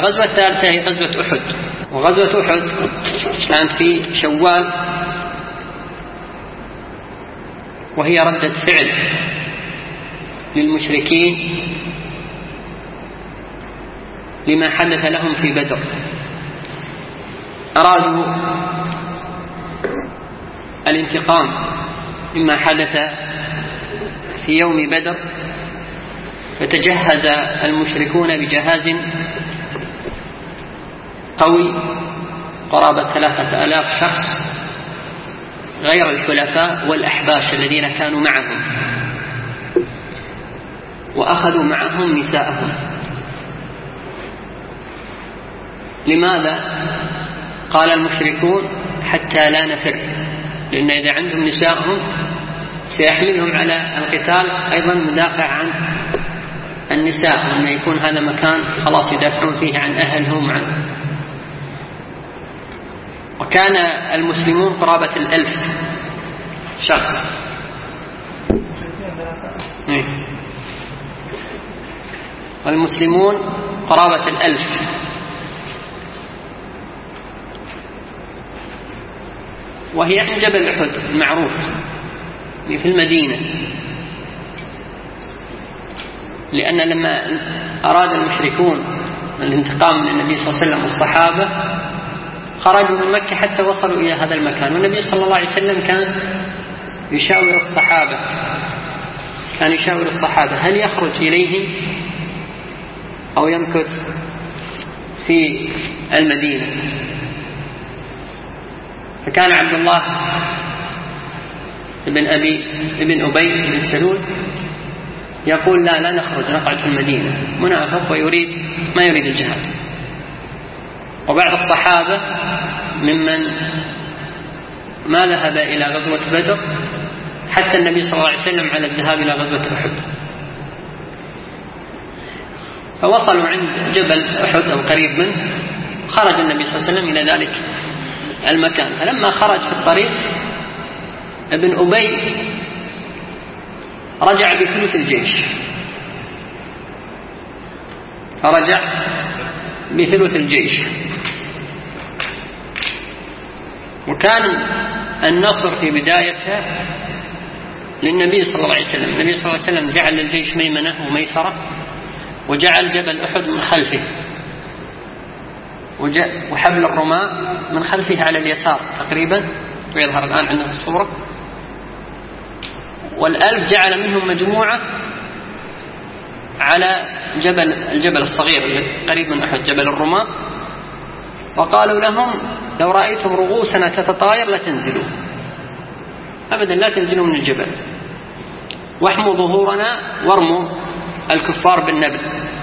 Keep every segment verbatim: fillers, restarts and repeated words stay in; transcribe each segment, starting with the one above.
الغزوة الثالثة هي غزوة أحد، وغزوة أحد كانت في شوال، وهي ردة فعل للمشركين لما حدث لهم في بدر. أرادوا الانتقام مما حدث في يوم بدر، فتجهز المشركون بجهاز قوي قرابة ثلاثة آلاف شخص غير الحلفاء والأحباش الذين كانوا معهم، وأخذوا معهم نساءهم. لماذا؟ قال المشركون حتى لا نفر، لأن إذا عندهم نساءهم سيحملهم على القتال، أيضا مدافع عن النساء، وأن يكون هذا مكان خلاص يدافعون فيه عن أهلهم عن. وكان المسلمون قرابة الألف شخص، والمسلمون قرابة الألف، وهي عند جبل أحد المعروف في المدينة. لأن لما أراد المشركون الانتقام من النبي صلى الله عليه وسلم والصحابة خرجوا من مكة حتى وصلوا إلى هذا المكان، والنبي صلى الله عليه وسلم كان يشاور الصحابة كان يشاور الصحابة هل يخرج إليهم أو يمكث في المدينة. فكان عبد الله ابن أبي ابن أبي بن سلول يقول لا لا نخرج، نقعد في المدينة، منافق ويريد ما يريد الجهاد. وبعض الصحابة ممن ما ذهب إلى غزوة بدر حتى النبي صلى الله عليه وسلم على الذهاب إلى غزوة أحد. فوصلوا عند جبل أحد أو قريب منه، خرج النبي صلى الله عليه وسلم إلى ذلك المكان. فلما خرج في الطريق ابن أبي رجع بثلث الجيش، فرجع بثلث الجيش. وكان النصر في بدايتها للنبي صلى الله عليه وسلم. النبي صلى الله عليه وسلم جعل الجيش ميمنة وميسرة، وجعل جبل أحد من خلفه، وحبل الرماة من خلفه على اليسار تقريبا، ويظهر الآن عندنا الصورة. والألف جعل منهم مجموعة على جبل الجبل الصغير قريب من أحد، جبل الرماة، وقالوا لهم لو رأيتم رؤوسنا تتطاير لا تنزلوا أبدا، لا تنزلوا من الجبل، واحموا ظهورنا وارموا الكفار بالنبل.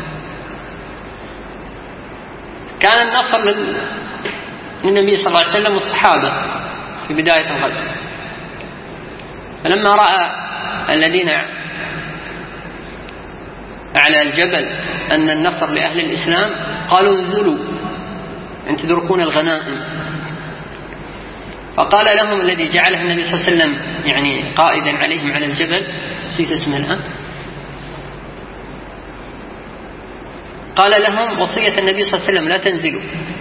كان النصر للنبي صلى الله عليه وسلم والصحابة في بداية الغزو. فلما رأى الذين على الجبل أن النصر لأهل الإسلام قالوا انزلوا أن تدركون الغنائم. فقال لهم الذي جعله النبي صلى الله عليه وسلم يعني قائدا عليهم على الجبل، نسيت اسمه الآن، قال لهم وصية النبي صلى الله عليه وسلم لا تنزلوا.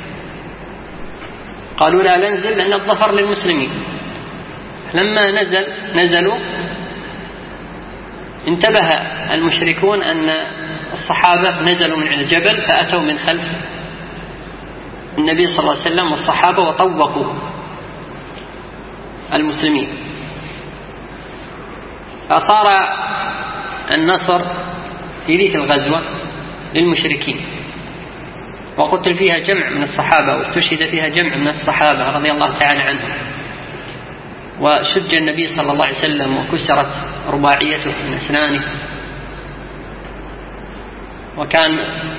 قالوا لا ننزل لأن الظفر للمسلمين. لما نزل نزلوا انتبه المشركون أن الصحابة نزلوا من الجبل، فأتوا من خلف النبي صلى الله عليه وسلم والصحابة وطوقوا المسلمين. فصار النصر في ذيك الغزوة للمشركين، وقتل فيها جمع من الصحابة، واستشهد فيها جمع من الصحابة رضي الله تعالى عنهم. وشج النبي صلى الله عليه وسلم وكسرت رباعيته من أسنانه. وكان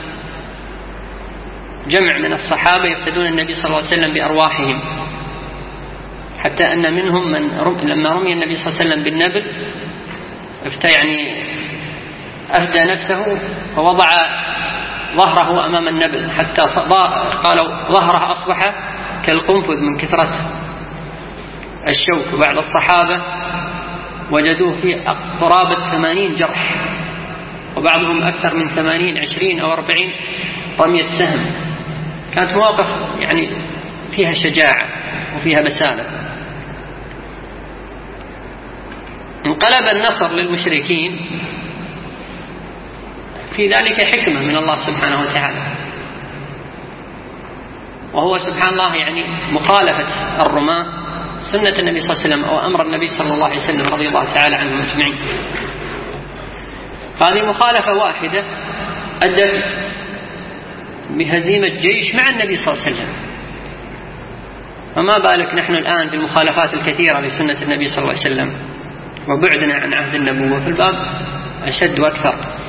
جمع من الصحابة يفتدون النبي صلى الله عليه وسلم بأرواحهم، حتى أن منهم من رم... لما رمي النبي صلى الله عليه وسلم بالنبل افتى يعني أهدى نفسه فوضع ظهره أمام النبل، حتى قالوا ظهره أصبح كالقنفذ من كثرة الشوك. وبعض الصحابة وجدوه في قرابة ثمانين جرح، وبعضهم أكثر من ثمانين، عشرين أو أربعين رمية سهم كانت مواقف يعني فيها شجاعة وفيها بسالة. انقلب النصر للمشركين، في ذلك حكمة من الله سبحانه وتعالى، وهو سبحان الله يعني مخالفة الرماة سنة النبي صلى الله عليه وسلم أو أمر النبي صلى الله عليه وسلم رضي الله تعالى عنهم أجمعين. هذه مخالفة واحدة أدت بهزيمة جيش مع النبي صلى الله عليه وسلم، فما بالك نحن الآن بالمخالفات الكثيرة لسنة النبي صلى الله عليه وسلم وبعدنا عن عهد النبوة، في الباب أشد وأكثر.